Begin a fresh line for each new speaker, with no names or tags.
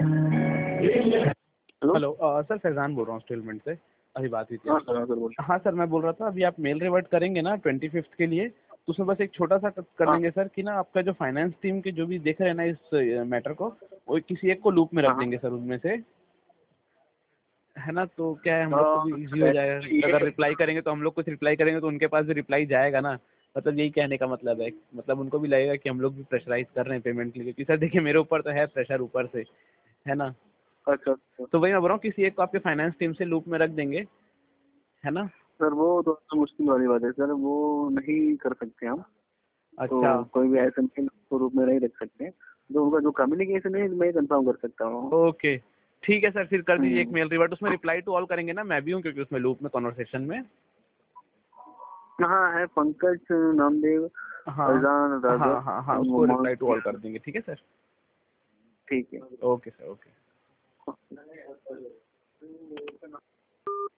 Hello.
Hello sir Faizan बोल रहा हूँ स्टेलमेंट से, अभी बात हुई थी
हाँ
आपसे।
सर, हाँ सर, बोलिए।
हाँ सर, मैं बोल रहा था अभी आप मेल रिवर्ट करेंगे ना 25 के लिए, तो उसमें बस एक छोटा सा कर
हाँ
देंगे सर कि ना आपका जो फाइनेंस टीम के जो भी देख रहे हैं ना इस मैटर को, वो किसी एक को लूप में रख
हाँ हाँ।
देंगे सर उनमें से, है ना। तो क्या है, हम लोग को भी इजी हो जाएगा, अगर रिप्लाई करेंगे तो हम लोग कुछ रिप्लाई करेंगे तो उनके पास भी रिप्लाई जाएगा ना। मतलब यही कहने का मतलब है, मतलब उनको भी लगेगा कि हम लोग भी प्रेशराइज कर रहे हैं पेमेंट के लिए, क्योंकि सर देखिए मेरे ऊपर तो है प्रेशर ऊपर से, है ना।
अच्छा अच्छा।
तो वही मैं बोल रहा हूँ किसी एक को आपके फाइनेंस टीम से लूप में रख देंगे, है ना।
सर वो तो मुश्किल वाली बात है सर, वो नहीं कर सकते हम। तो
अच्छा,
कोई भी ऐसा नहीं रूप में नहीं रख सकते। जो उनका जो कम्युनिकेशन है मैं कंफर्म कर सकता हूँ।
ओके, ठीक है सर, फिर कर दीजिए एक
हम्म।
मेल रिवर्ट, उसमें रिप्लाई टू ऑल करेंगे ना, मैं भी हूँ क्योंकि उसमें लूप में कॉन्वर्सेशन में।
हाँ है, पंकज, नामदेव,
हाँ
फैजान,
हाँ
राघव
हाँ हाँ,
और
उसको
मोहम्मद।
रिप्लाई टू ऑल कर देंगे, ठीक है सर।
ठीक है।
Okay sir, okay.